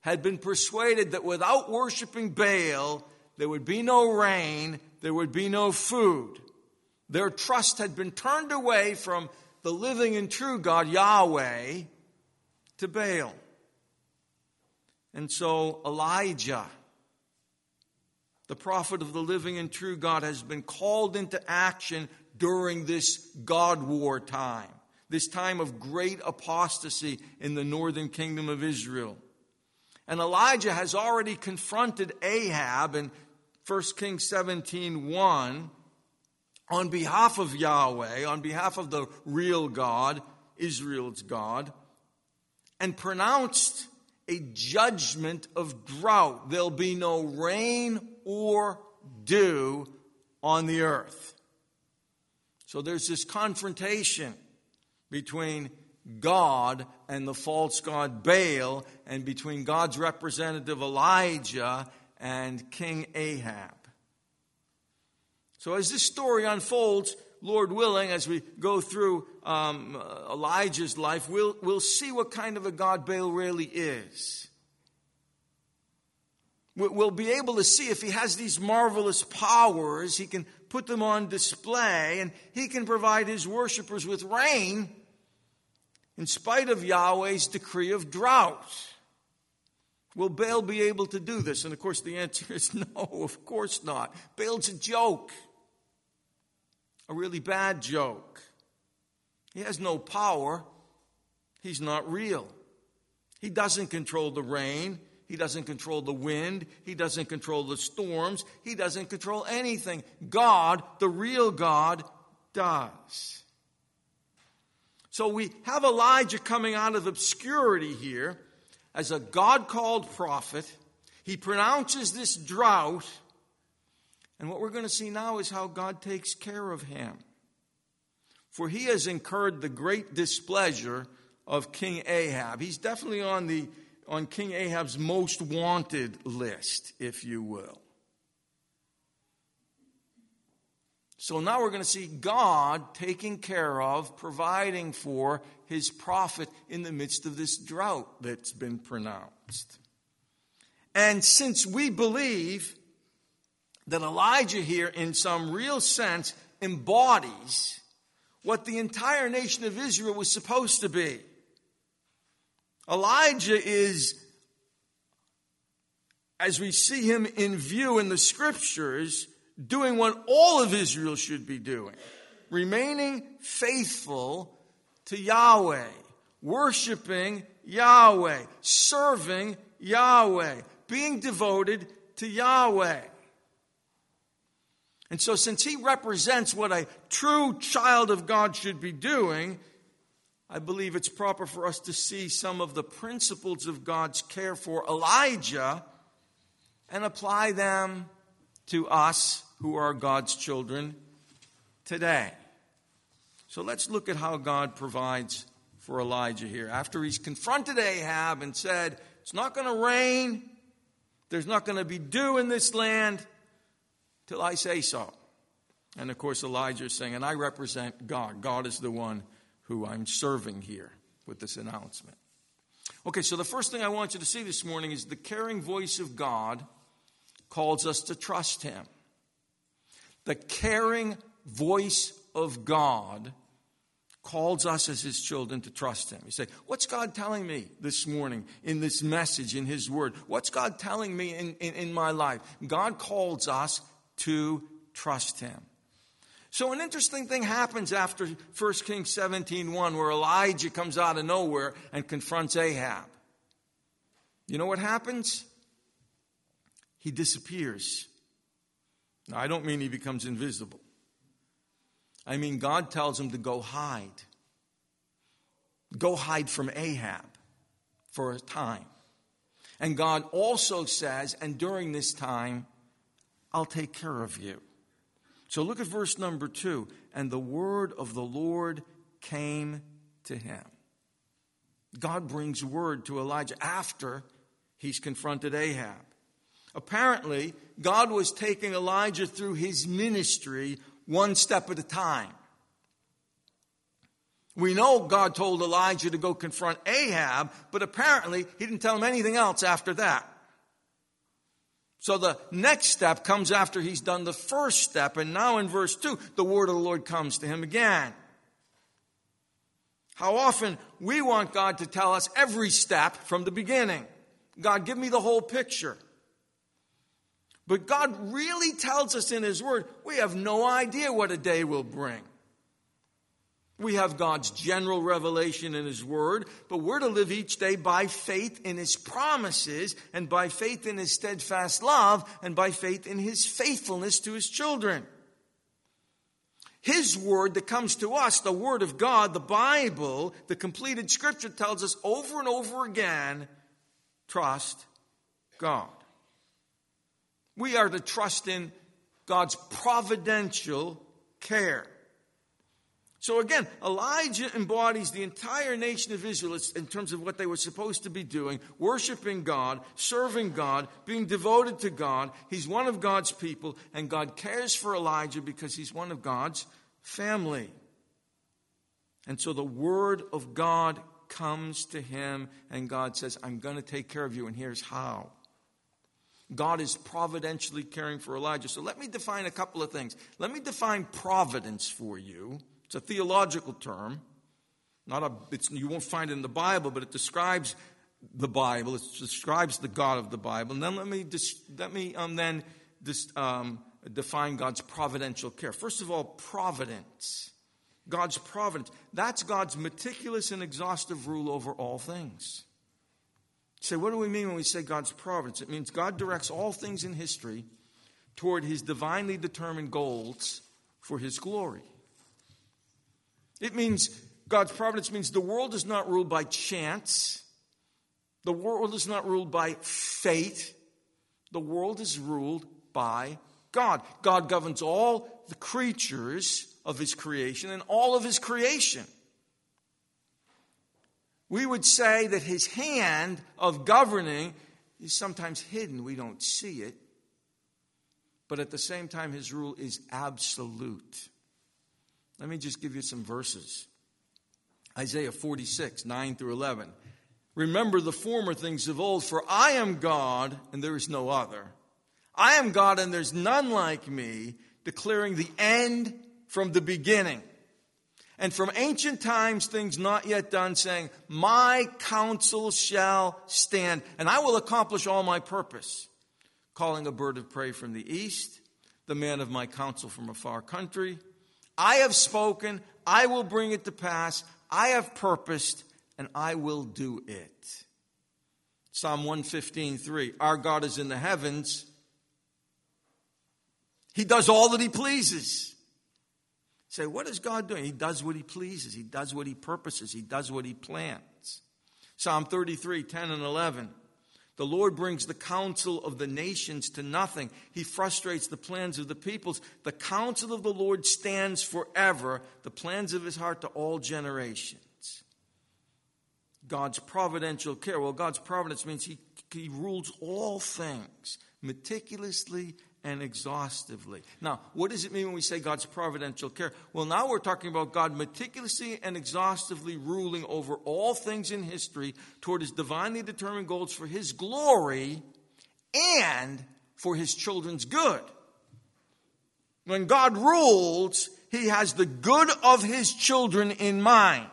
had been persuaded that without worshiping Baal, there would be no rain, there would be no food. Their trust had been turned away from the living and true God, Yahweh, to Baal. And so Elijah, the prophet of the living and true God, has been called into action during this God war time, this time of great apostasy in the northern kingdom of Israel. And Elijah has already confronted Ahab in 1 Kings 17:1 on behalf of Yahweh, on behalf of the real God, Israel's God, and pronounced a judgment of drought. There'll be no rain or dew on the earth. So there's this confrontation between God and the false god Baal, and between God's representative Elijah and King Ahab. So as this story unfolds, Lord willing, as we go through Elijah's life, we'll see what kind of a God Baal really is. We'll be able to see if he has these marvelous powers. He can put them on display, and he can provide his worshipers with rain in spite of Yahweh's decree of drought. Will Baal be able to do this? And of course the answer is no, of course not. Baal's a joke. A really bad joke. He has no power. He's not real. He doesn't control the rain. He doesn't control the wind. He doesn't control the storms. He doesn't control anything. God, the real God, does. So we have Elijah coming out of obscurity here as a God-called prophet. He pronounces this drought. And what we're going to see now is how God takes care of him. For he has incurred the great displeasure of King Ahab. He's definitely on King Ahab's most wanted list, if you will. So now we're going to see God taking care of, providing for his prophet in the midst of this drought that's been pronounced. And since we believe that Elijah here, in some real sense, embodies what the entire nation of Israel was supposed to be. Elijah is, as we see him in view in the scriptures, doing what all of Israel should be doing. Remaining faithful to Yahweh. Worshiping Yahweh. Serving Yahweh. Being devoted to Yahweh. And so since he represents what a true child of God should be doing, I believe it's proper for us to see some of the principles of God's care for Elijah and apply them to us who are God's children today. So let's look at how God provides for Elijah here. After he's confronted Ahab and said, it's not going to rain, there's not going to be dew in this land till I say so. And of course Elijah is saying, and I represent God. God is the one who I'm serving here with this announcement. Okay, so the first thing I want you to see this morning is the caring voice of God calls us to trust him. The caring voice of God calls us as his children to trust him. You say, what's God telling me this morning in this message, in his word? What's God telling me in my life? God calls us to trust him. So an interesting thing happens after 1 Kings 17:1, where Elijah comes out of nowhere and confronts Ahab. You know what happens? He disappears. Now, I don't mean he becomes invisible. I mean, God tells him to go hide. Go hide from Ahab for a time. And God also says, and during this time, I'll take care of you. So look at verse number 2. And the word of the Lord came to him. God brings word to Elijah after he's confronted Ahab. Apparently, God was taking Elijah through his ministry one step at a time. We know God told Elijah to go confront Ahab, but apparently he didn't tell him anything else after that. So the next step comes after he's done the first step, and now in verse 2, the word of the Lord comes to him again. How often we want God to tell us every step from the beginning. God, give me the whole picture. But God really tells us in His Word, we have no idea what a day will bring. We have God's general revelation in His Word, but we're to live each day by faith in His promises, and by faith in His steadfast love, and by faith in His faithfulness to His children. His Word that comes to us, the Word of God, the Bible, the completed Scripture, tells us over and over again, trust God. We are to trust in God's providential care. So again, Elijah embodies the entire nation of Israel in terms of what they were supposed to be doing, worshiping God, serving God, being devoted to God. He's one of God's people, and God cares for Elijah because he's one of God's family. And so the word of God comes to him, and God says, I'm going to take care of you, and here's how. God is providentially caring for Elijah. So let me define a couple of things. Let me define providence for you. It's a theological term. You won't find it in the Bible, but it describes the Bible. It describes the God of the Bible. And then let me define God's providential care. First of all, providence. God's providence. That's God's meticulous and exhaustive rule over all things. So what do we mean when we say God's providence? It means God directs all things in history toward His divinely determined goals for His glory. It means God's providence means the world is not ruled by chance. The world is not ruled by fate. The world is ruled by God. God governs all the creatures of His creation and all of His creation. We would say that His hand of governing is sometimes hidden. We don't see it. But at the same time, His rule is absolute. Let me just give you some verses. Isaiah 46, 9 through 11. Remember the former things of old, for I am God and there is no other. I am God and there's none like me, declaring the end from the beginning. And from ancient times, things not yet done, saying, my counsel shall stand, and I will accomplish all my purpose. Calling a bird of prey from the east, the man of my counsel from a far country. I have spoken, I will bring it to pass. I have purposed, and I will do it. Psalm 115:3. Our God is in the heavens. He does all that He pleases. Say, what is God doing? He does what He pleases. He does what He purposes. He does what He plans. Psalm 33, 10 and 11. The Lord brings the counsel of the nations to nothing. He frustrates the plans of the peoples. The counsel of the Lord stands forever, the plans of His heart to all generations. God's providential care. Well, God's providence means He rules all things meticulously and exhaustively. Now, what does it mean when we say God's providential care? Well, now we're talking about God meticulously and exhaustively ruling over all things in history toward His divinely determined goals for His glory and for His children's good. When God rules, He has the good of His children in mind.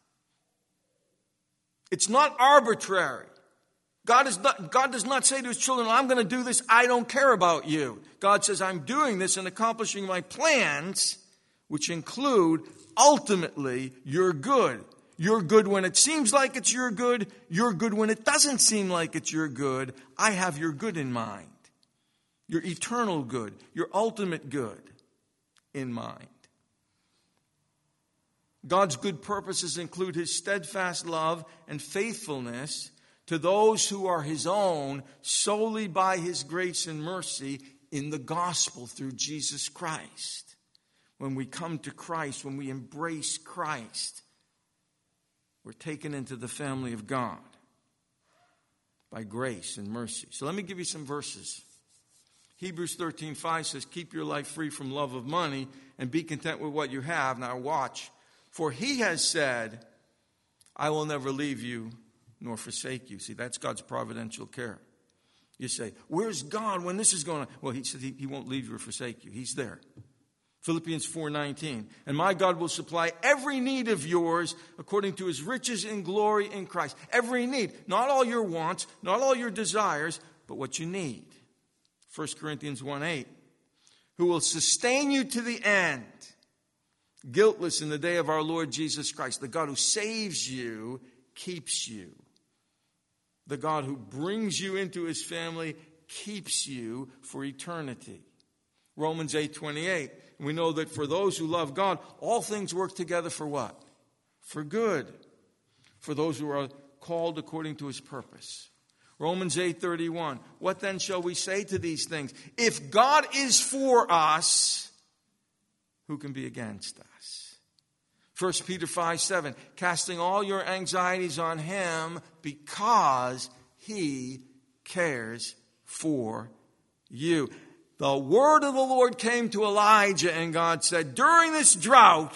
It's not arbitrary. God does not say to His children, I'm going to do this, I don't care about you. God says, I'm doing this and accomplishing my plans, which include, ultimately, your good. Your good when it seems like it's your good when it doesn't seem like it's your good. I have your good in mind. Your eternal good, your ultimate good in mind. God's good purposes include His steadfast love and faithfulness to those who are His own solely by His grace and mercy in the gospel through Jesus Christ. When we come to Christ, when we embrace Christ, we're taken into the family of God by grace and mercy. So let me give you some verses. Hebrews 13:5 says, keep your life free from love of money and be content with what you have. Now watch. For he has said, I will never leave you nor forsake you. See, that's God's providential care. You say, where's God when this is going on? Well, he said he won't leave you or forsake you. He's there. Philippians 4:19. And my God will supply every need of yours according to his riches in glory in Christ. Every need. Not all your wants, not all your desires, but what you need. 1 Corinthians 1:8. Who will sustain you to the end, guiltless in the day of our Lord Jesus Christ. The God who saves you keeps you. The God who brings you into his family keeps you for eternity. Romans 8:28. We know that for those who love God, all things work together for what? For good. For those who are called according to his purpose. Romans 8:31. What then shall we say to these things? If God is for us, who can be against us? 1 Peter 5:7. Casting all your anxieties on him because he cares for you. The word of the Lord came to Elijah and God said, during this drought,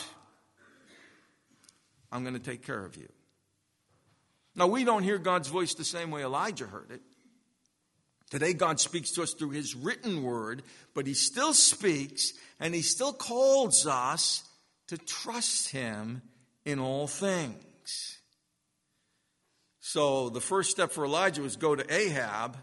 I'm going to take care of you. Now, we don't hear God's voice the same way Elijah heard it. Today, God speaks to us through his written word, but he still speaks and he still calls us to trust him in all things. So the first step for Elijah was go to Ahab,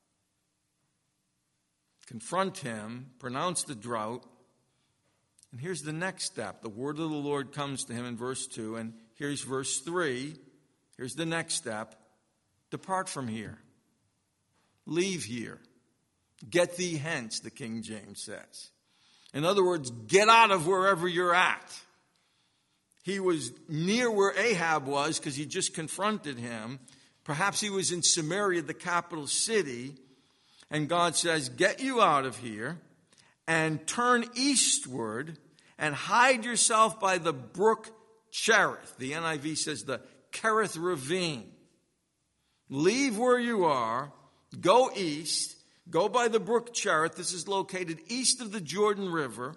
confront him, pronounce the drought. And here's the next step. The word of the Lord comes to him in verse 2, and here's verse 3. Here's the next step. Depart from here. Leave here. Get thee hence, the King James says. In other words, get out of wherever you're at. He was near where Ahab was because he just confronted him. Perhaps he was in Samaria, the capital city. And God says, get you out of here and turn eastward and hide yourself by the brook Cherith. The NIV says the Kerith ravine. Leave where you are, go east, go by the brook Cherith. This is located east of the Jordan River.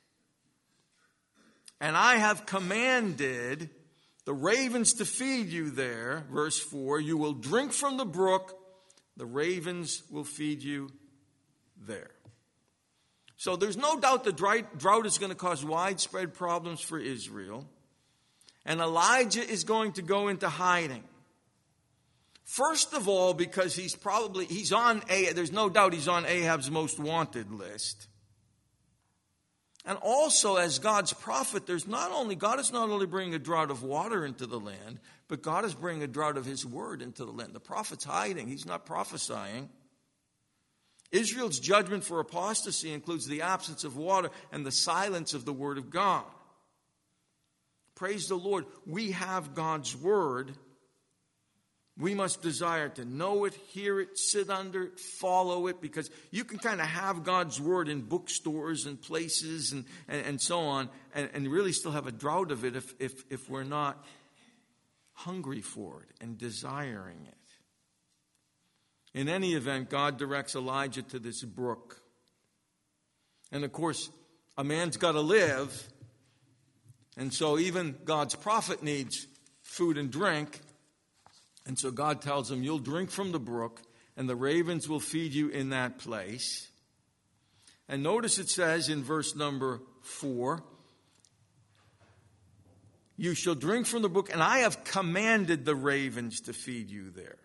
And I have commanded the ravens to feed you there. Verse 4, you will drink from the brook. The ravens will feed you there. So there's no doubt the drought is going to cause widespread problems for Israel. And Elijah is going to go into hiding. First of all, because there's no doubt he's on Ahab's most wanted list. And also, as God's prophet, God is not only bringing a drought of water into the land, but God is bringing a drought of his word into the land. The prophet's hiding. He's not prophesying. Israel's judgment for apostasy includes the absence of water and the silence of the word of God. Praise the Lord. We have God's word. We must desire to know it, hear it, sit under it, follow it, because you can kind of have God's word in bookstores and places and so on, and really still have a drought of it if we're not hungry for it and desiring it. In any event, God directs Elijah to this brook. And of course, a man's got to live, and so even God's prophet needs food and drink. And so God tells him, you'll drink from the brook, and the ravens will feed you in that place. And notice it says in verse number 4, you shall drink from the brook, and I have commanded the ravens to feed you there.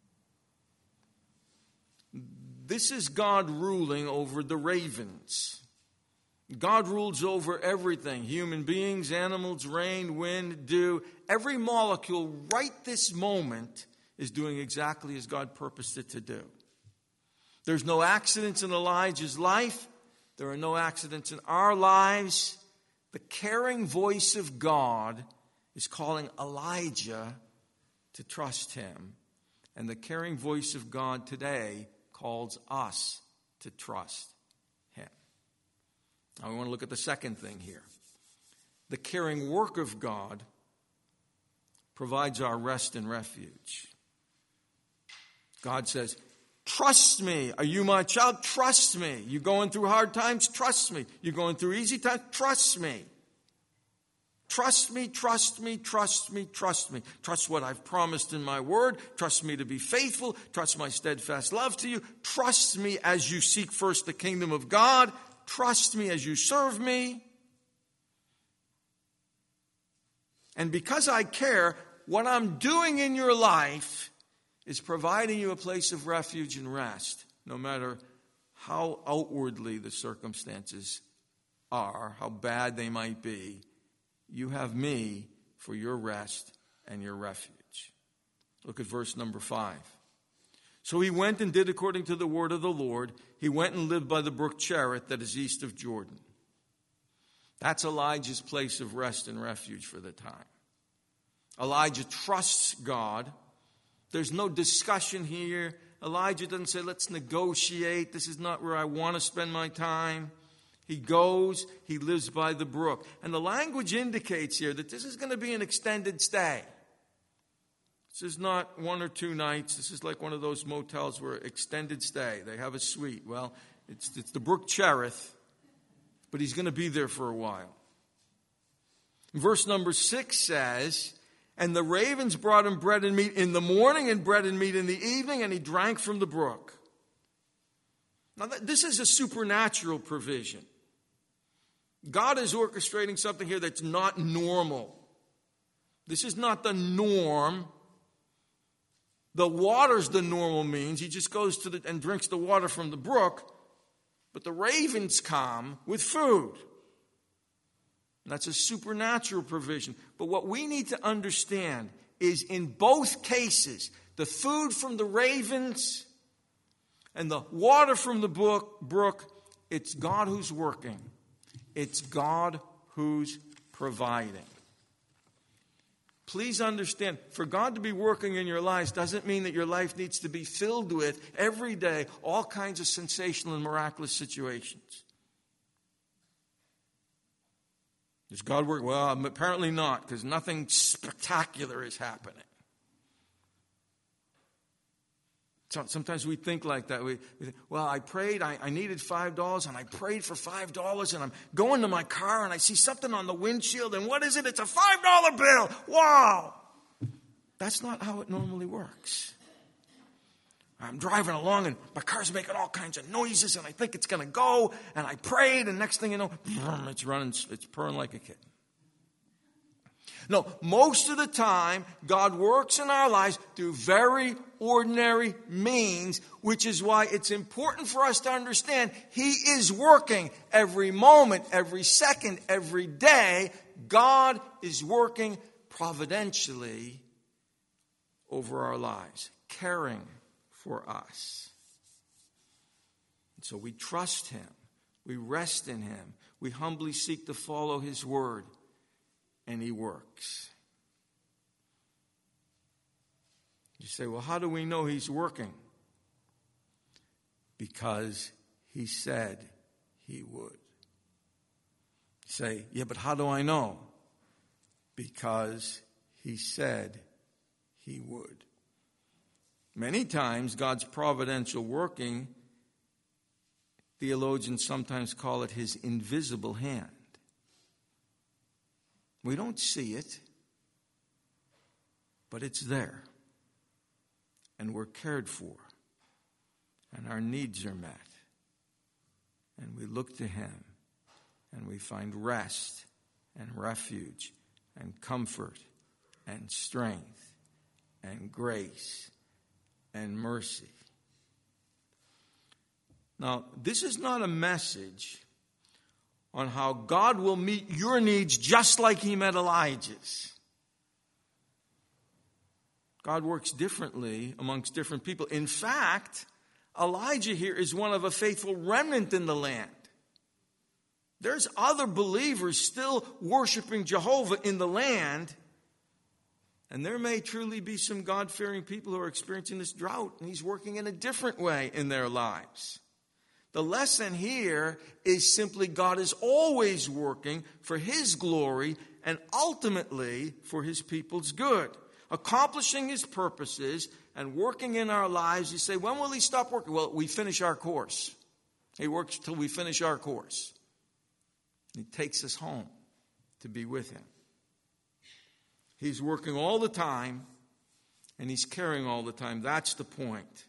This is God ruling over the ravens. God rules over everything. Human beings, animals, rain, wind, dew. Every molecule right this moment is doing exactly as God purposed it to do. There's no accidents in Elijah's life. There are no accidents in our lives. The caring voice of God is calling Elijah to trust him. And the caring voice of God today calls us to trust him. Now we want to look at the second thing here. The caring work of God provides our rest and refuge. God says, trust me. Are you my child? Trust me. You going through hard times? Trust me. You going through easy times? Trust me. Trust me, trust me, trust me, trust me. Trust what I've promised in my word. Trust me to be faithful. Trust my steadfast love to you. Trust me as you seek first the kingdom of God. Trust me as you serve me. And because I care, what I'm doing in your life is providing you a place of refuge and rest, no matter how outwardly the circumstances are, how bad they might be. You have me for your rest and your refuge. Look at verse number 5. So he went and did according to the word of the Lord. He went and lived by the brook Cherith that is east of Jordan. That's Elijah's place of rest and refuge for the time. Elijah trusts God. There's no discussion here. Elijah doesn't say, let's negotiate. This is not where I want to spend my time. He goes, he lives by the brook. And the language indicates here that this is going to be an extended stay. This is not 1 or 2 nights. This is like one of those motels where extended stay. They have a suite. Well, it's the brook Cherith, but he's going to be there for a while. Verse number 6 says, and the ravens brought him bread and meat in the morning and bread and meat in the evening, and he drank from the brook. Now, this is a supernatural provision. God is orchestrating something here that's not normal. This is not the norm. The water's the normal means. He just goes and drinks the water from the brook. But the ravens come with food. And that's a supernatural provision. But what we need to understand is in both cases, the food from the ravens and the water from the brook, it's God who's working. It's God who's providing. Please understand, for God to be working in your lives doesn't mean that your life needs to be filled with, every day, all kinds of sensational and miraculous situations. Does God work? Well, apparently not, because nothing spectacular is happening. Sometimes we think like that. We think, well, I prayed, I needed $5, and I prayed for $5, and I'm going to my car, and I see something on the windshield, and what is it? It's a $5 bill. Wow! That's not how it normally works. I'm driving along, and my car's making all kinds of noises, and I think it's going to go, and I prayed, and next thing you know, it's running, it's purring like a kitten. No, most of the time, God works in our lives through very ordinary means, which is why it's important for us to understand He is working every moment, every second, every day. God is working providentially over our lives, caring for us. And so we trust Him. We rest in Him. We humbly seek to follow His word. And He works. You say, well, how do we know He's working? Because He said He would. You say, yeah, but how do I know? Because He said He would. Many times, God's providential working, theologians sometimes call it His invisible hand. We don't see it, but it's there. And we're cared for. And our needs are met. And we look to Him. And we find rest and refuge and comfort and strength and grace and mercy. Now, this is not a message on how God will meet your needs just like He met Elijah's. God works differently amongst different people. In fact, Elijah here is one of a faithful remnant in the land. There's other believers still worshiping Jehovah in the land. And there may truly be some God-fearing people who are experiencing this drought, and He's working in a different way in their lives. The lesson here is simply God is always working for His glory and ultimately for His people's good. Accomplishing His purposes and working in our lives. You say, when will He stop working? Well, we finish our course. He works till we finish our course. He takes us home to be with Him. He's working all the time, and he's caring all the time. That's the point.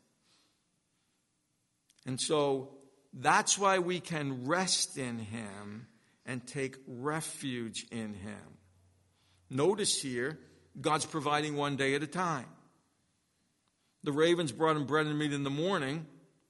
And so that's why we can rest in him and take refuge in him. Notice here, God's providing one day at a time. The ravens brought him bread and meat in the morning.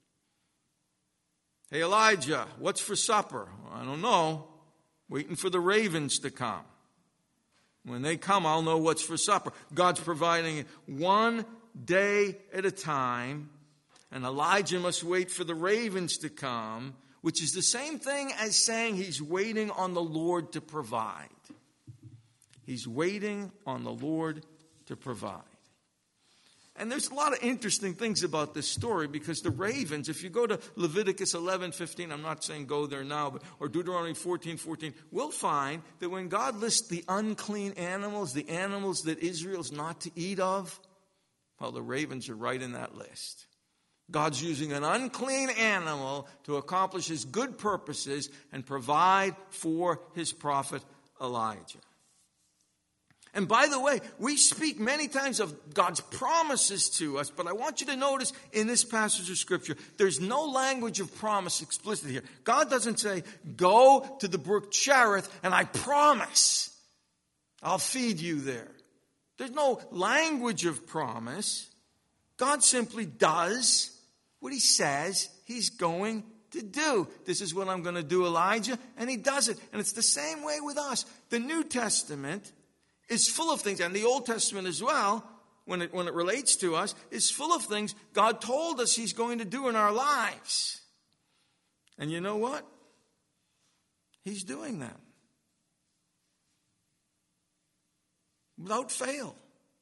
Hey, Elijah, what's for supper? I don't know. Waiting for the ravens to come. When they come, I'll know what's for supper. God's providing it one day at a time, and Elijah must wait for the ravens to come, which is the same thing as saying he's waiting on the Lord to provide. He's waiting on the Lord to provide. And there's a lot of interesting things about this story, because the ravens, if you go to Leviticus 11:15, I'm not saying go there now, or Deuteronomy 14:14, we'll find that when God lists the unclean animals, the animals that Israel's not to eat of, well, the ravens are right in that list. God's using an unclean animal to accomplish his good purposes and provide for his prophet Elijah. And by the way, we speak many times of God's promises to us, but I want you to notice in this passage of Scripture, there's no language of promise explicit here. God doesn't say, go to the brook Cherith and I promise I'll feed you there. There's no language of promise. God simply does what he says he's going to do. This is what I'm going to do, Elijah, and he does it. And it's the same way with us. The New Testament is full of things, and the Old Testament as well, when it relates to us, is full of things God told us he's going to do in our lives. And you know what? He's doing them. Without fail.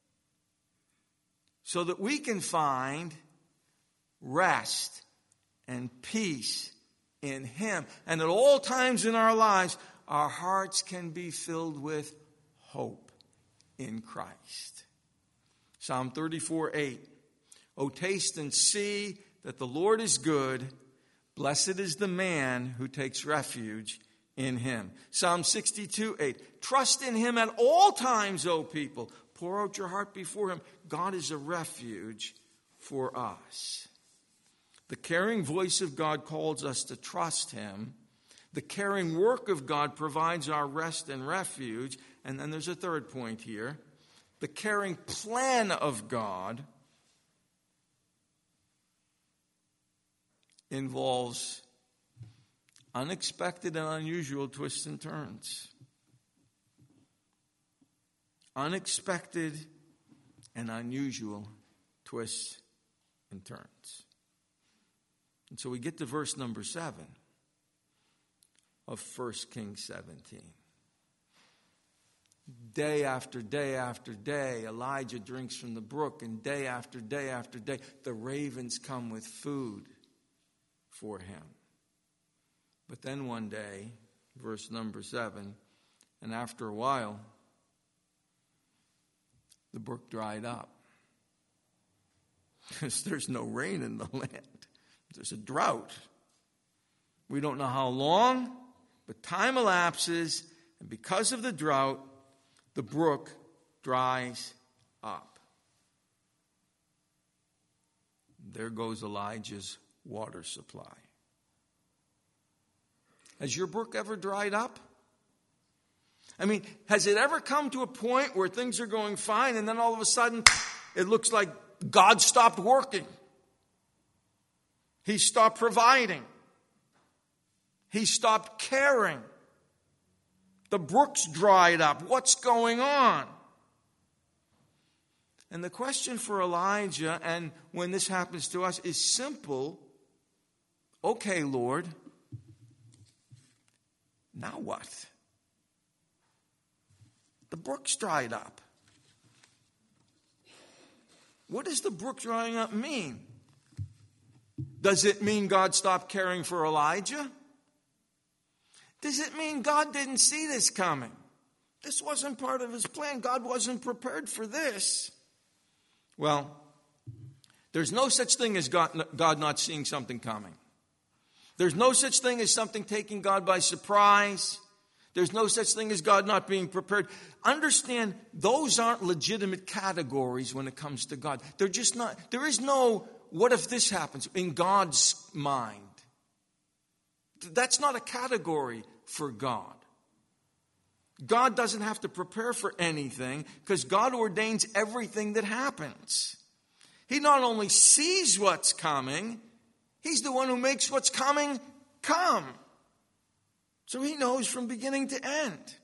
So that we can find rest and peace in him. And at all times in our lives, our hearts can be filled with hope in Christ. Psalm 34:8. O taste and see that the Lord is good. Blessed is the man who takes refuge in him. Psalm 62:8. Trust in him at all times, O people. Pour out your heart before him. God is a refuge for us. The caring voice of God calls us to trust him. The caring work of God provides our rest and refuge. And then there's a third point here. The caring plan of God involves unexpected and unusual twists and turns. Unexpected and unusual twists and turns. And so we get to verse number 7 of 1 Kings 17. Day after day after day, Elijah drinks from the brook, and day after day after day, the ravens come with food for him. But then one day, verse number 7, and after a while, the brook dried up. Because there's no rain in the land. There's a drought. We don't know how long, but time elapses, and because of the drought, the brook dries up. There goes Elijah's water supply. Has your brook ever dried up? I mean, has it ever come to a point where things are going fine and then all of a sudden it looks like God stopped working? He stopped providing. He stopped caring. The brook's dried up. What's going on? And the question for Elijah, and when this happens to us, is simple. Okay, Lord, now what? The brook's dried up. What does the brook drying up mean? Does it mean God stopped caring for Elijah? Does it mean God didn't see this coming? This wasn't part of his plan. God wasn't prepared for this. Well, there's no such thing as God not seeing something coming. There's no such thing as something taking God by surprise. There's no such thing as God not being prepared. Understand, those aren't legitimate categories when it comes to God. They're just not. There is no, what if this happens, in God's mind. That's not a category for God. God doesn't have to prepare for anything because God ordains everything that happens. He not only sees what's coming, He's the one who makes what's coming come. So He knows from beginning to end.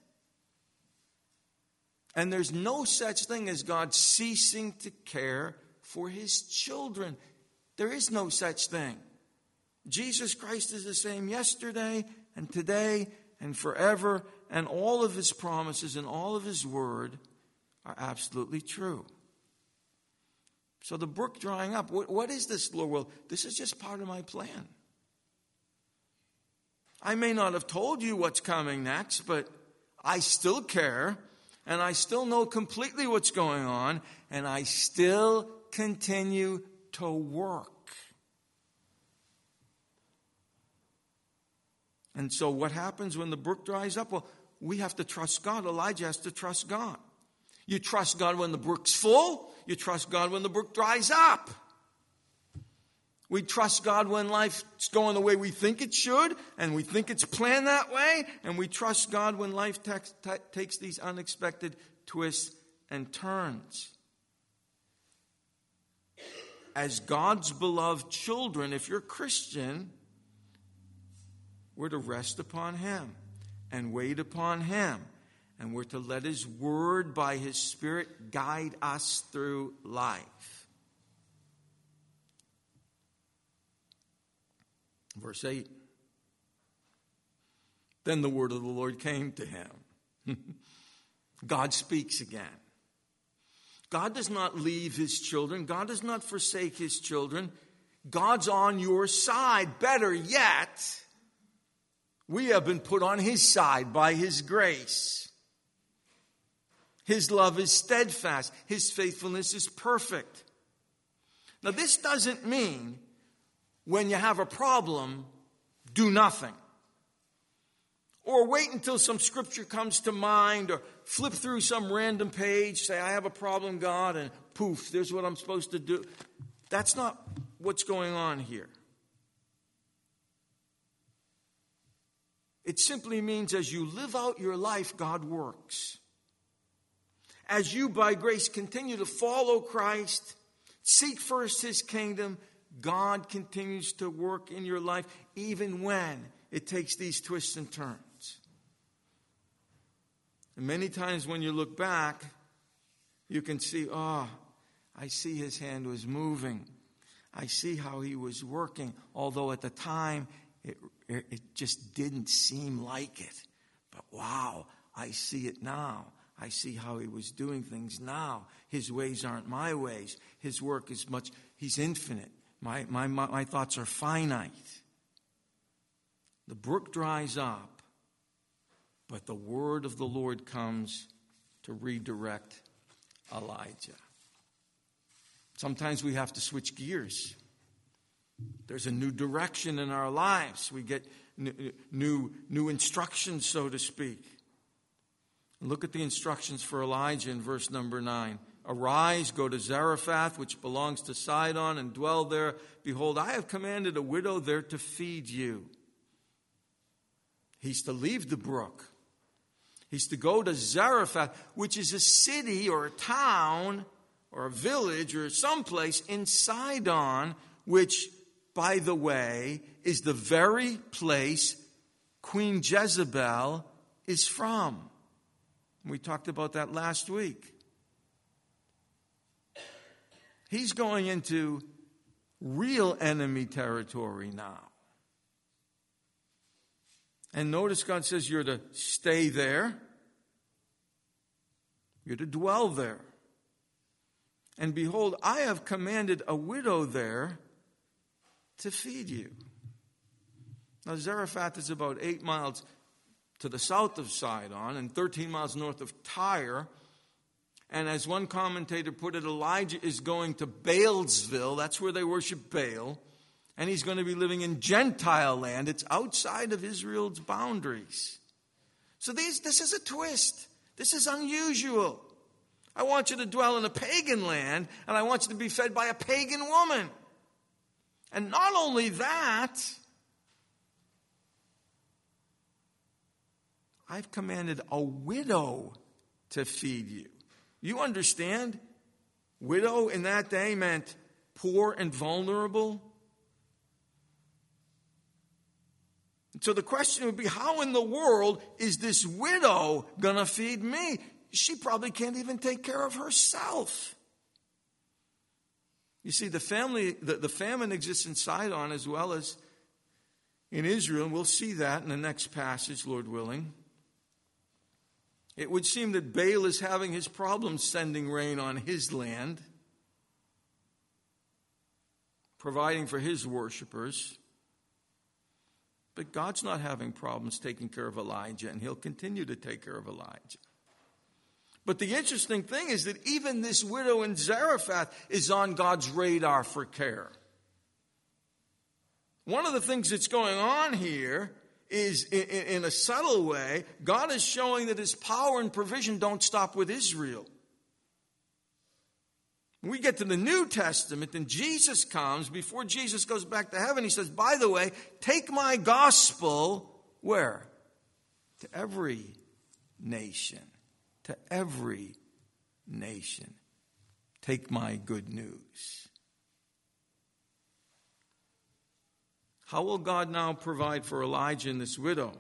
And there's no such thing as God ceasing to care for His children. There is no such thing. Jesus Christ is the same yesterday and today and forever, and all of His promises and all of His word are absolutely true. So the brook drying up, what is this, Lord? Well, this is just part of my plan. I may not have told you what's coming next, but I still care, and I still know completely what's going on, and I still continue to work. And so what happens when the brook dries up? Well, we have to trust God. Elijah has to trust God. You trust God when the brook's full. You trust God when the brook dries up. We trust God when life's going the way we think it should, and we think it's planned that way. And we trust God when life takes these unexpected twists and turns. As God's beloved children, if you're a Christian, we're to rest upon Him and wait upon Him. And we're to let His word by His Spirit guide us through life. Verse 8. Then the word of the Lord came to him. God speaks again. God does not leave His children. God does not forsake His children. God's on your side. Better yet, we have been put on His side by His grace. His love is steadfast. His faithfulness is perfect. Now, this doesn't mean when you have a problem, do nothing. Or wait until some scripture comes to mind, or flip through some random page, say, I have a problem, God, and poof, there's what I'm supposed to do. That's not what's going on here. It simply means as you live out your life, God works. As you, by grace, continue to follow Christ, seek first His kingdom, God continues to work in your life, even when it takes these twists and turns. And many times when you look back, you can see, I see His hand was moving. I see how He was working, although at the time it just didn't seem like it. But wow, I see it now. I see how He was doing things now. His ways aren't my ways. His work is much, He's infinite. My thoughts are finite. The brook dries up, but the word of the Lord comes to redirect Elijah. Sometimes we have to switch gears. There's a new direction in our lives. We get new instructions, so to speak. Look at the instructions for Elijah in verse number 9. Arise, go to Zarephath, which belongs to Sidon, and dwell there. Behold, I have commanded a widow there to feed you. He's to leave the brook. He's to go to Zarephath, which is a city or a town or a village or someplace in Sidon, which, by the way, is the very place Queen Jezebel is from. We talked about that last week. He's going into real enemy territory now. And notice God says you're to stay there. You're to dwell there. And behold, I have commanded a widow there to feed you. Now, Zarephath is about 8 miles to the south of Sidon and 13 miles north of Tyre. And as one commentator put it, Elijah is going to Baalsville. That's where they worship Baal. And he's going to be living in Gentile land. It's outside of Israel's boundaries. So this is a twist. This is unusual. I want you to dwell in a pagan land, and I want you to be fed by a pagan woman. And not only that, I've commanded a widow to feed you. You understand? Widow in that day meant poor and vulnerable. So the question would be, how in the world is this widow going to feed me? She probably can't even take care of herself. You see, the famine exists in Sidon as well as in Israel, and we'll see that in the next passage, Lord willing. It would seem that Baal is having his problems sending rain on his land, providing for his worshipers. But God's not having problems taking care of Elijah, and he'll continue to take care of Elijah. But the interesting thing is that even this widow in Zarephath is on God's radar for care. One of the things that's going on here is, in a subtle way, God is showing that his power and provision don't stop with Israel. When we get to the New Testament and Jesus comes, before Jesus goes back to heaven, he says, by the way, take my gospel, where? To every nation. To every nation. Take my good news. How will God now provide for Elijah and this widow?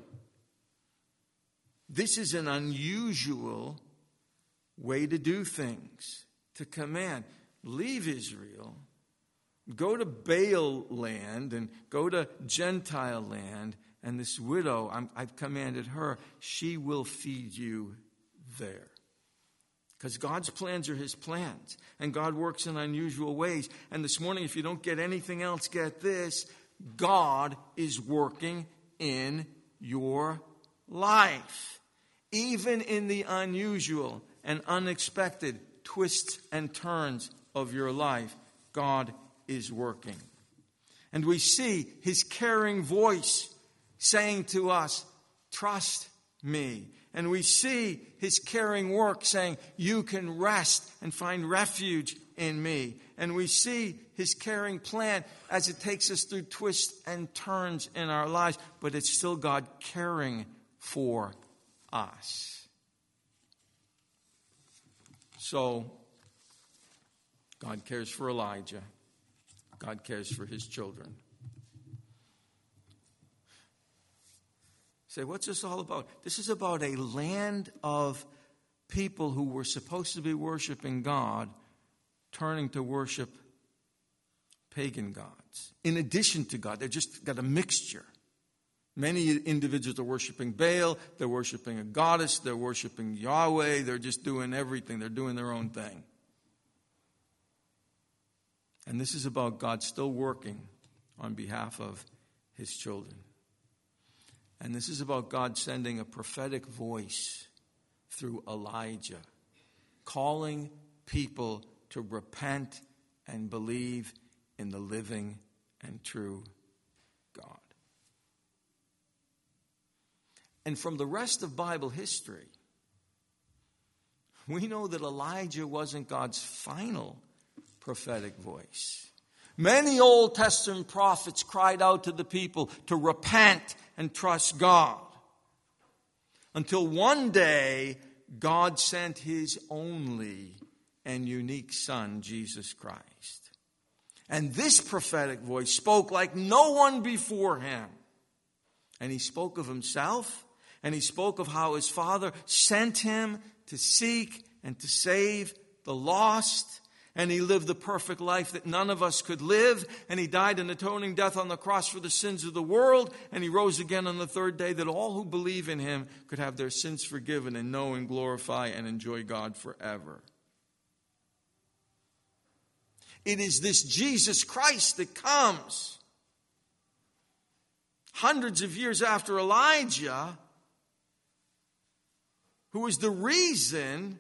This is an unusual way to do things, to command. Leave Israel, go to Baal land and go to Gentile land, and this widow, I've commanded her, she will feed you there. Because God's plans are his plans, and God works in unusual ways. And this morning, if you don't get anything else, get this: God is working in your life. Even in the unusual and unexpected twists and turns of your life, God is working. And we see his caring voice saying to us, trust me. And we see his caring work saying, you can rest and find refuge in me. And we see his caring plan as it takes us through twists and turns in our lives, but it's still God caring for us. So, God cares for Elijah. God cares for his children. Say, what's this all about? This is about a land of people who were supposed to be worshiping God, turning to worship pagan gods. In addition to God, they've just got a mixture. Many individuals are worshiping Baal, they're worshiping a goddess, they're worshiping Yahweh, they're just doing everything, they're doing their own thing. And this is about God still working on behalf of his children. And this is about God sending a prophetic voice through Elijah, calling people to repent and believe in the living and true God. And from the rest of Bible history, we know that Elijah wasn't God's final prophetic voice. Many Old Testament prophets cried out to the people to repent and trust God. Until one day, God sent his only and unique Son, Jesus Christ. And this prophetic voice spoke like no one before him. And he spoke of himself, and he spoke of how his Father sent him to seek and to save the lost. And he lived the perfect life that none of us could live. And he died an atoning death on the cross for the sins of the world. And he rose again on the third day that all who believe in him could have their sins forgiven and know and glorify and enjoy God forever. It is this Jesus Christ that comes hundreds of years after Elijah, who is the reason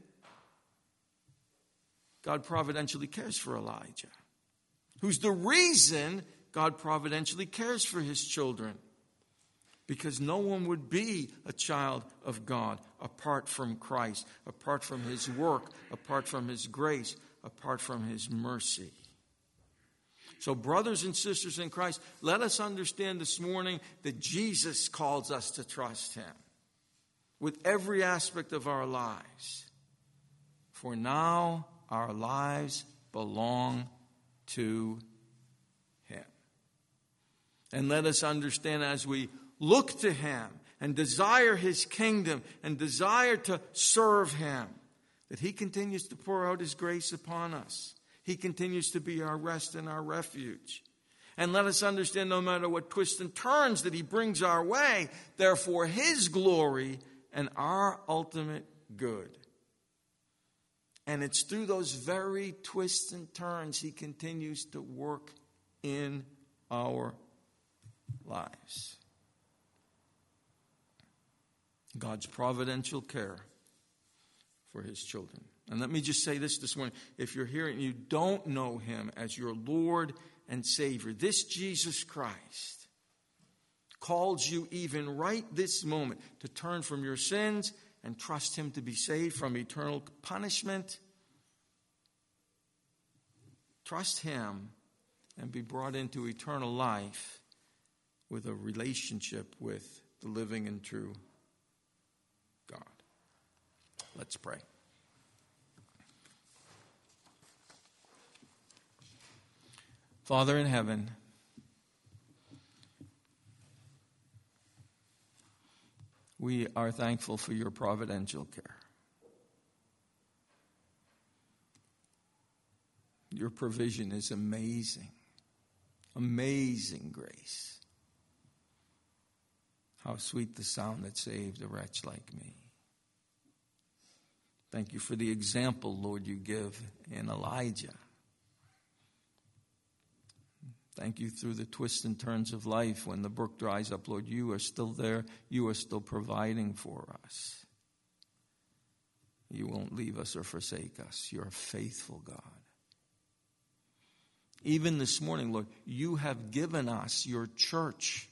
God providentially cares for Elijah. Who's the reason God providentially cares for his children. Because no one would be a child of God apart from Christ, apart from his work, apart from his grace, apart from his mercy. So brothers and sisters in Christ, let us understand this morning that Jesus calls us to trust him with every aspect of our lives. For now our lives belong to him. And let us understand as we look to him and desire his kingdom and desire to serve him, that he continues to pour out his grace upon us. He continues to be our rest and our refuge. And let us understand no matter what twists and turns that he brings our way, they're for his glory and our ultimate good. And it's through those very twists and turns he continues to work in our lives. God's providential care for his children. And let me just say this morning. If you're here and you don't know him as your Lord and Savior, this Jesus Christ calls you even right this moment to turn from your sins and trust him to be saved from eternal punishment. Trust him and be brought into eternal life with a relationship with the living and true God. Let's pray. Father in heaven, we are thankful for your providential care. Your provision is amazing. Amazing grace. How sweet the sound that saved a wretch like me. Thank you for the example, Lord, you give in Elijah. Thank you through the twists and turns of life. When the brook dries up, Lord, you are still there. You are still providing for us. You won't leave us or forsake us. You're a faithful God. Even this morning, Lord, you have given us your church.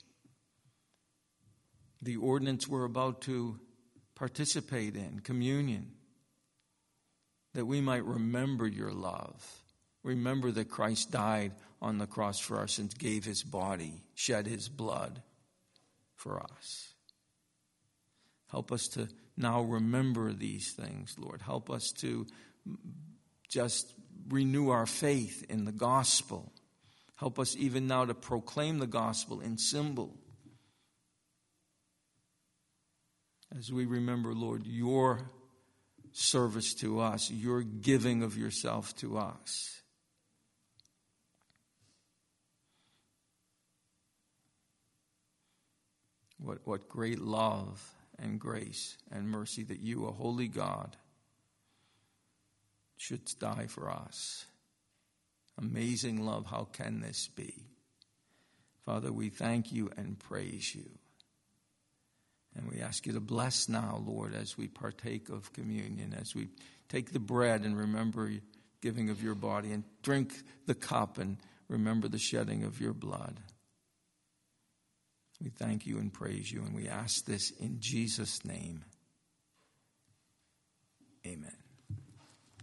The ordinance we're about to participate in, communion, that we might remember your love. Remember that Christ died on the cross for our sins, gave his body, shed his blood for us. Help us to now remember these things, Lord. Help us to just renew our faith in the gospel. Help us even now to proclaim the gospel in symbol. As we remember, Lord, your service to us, your giving of yourself to us. What great love and grace and mercy that you, a holy God, should die for us. Amazing love, how can this be? Father, we thank you and praise you. And we ask you to bless now, Lord, as we partake of communion, as we take the bread and remember giving of your body, and drink the cup and remember the shedding of your blood. We thank you and praise you, and we ask this in Jesus' name. Amen.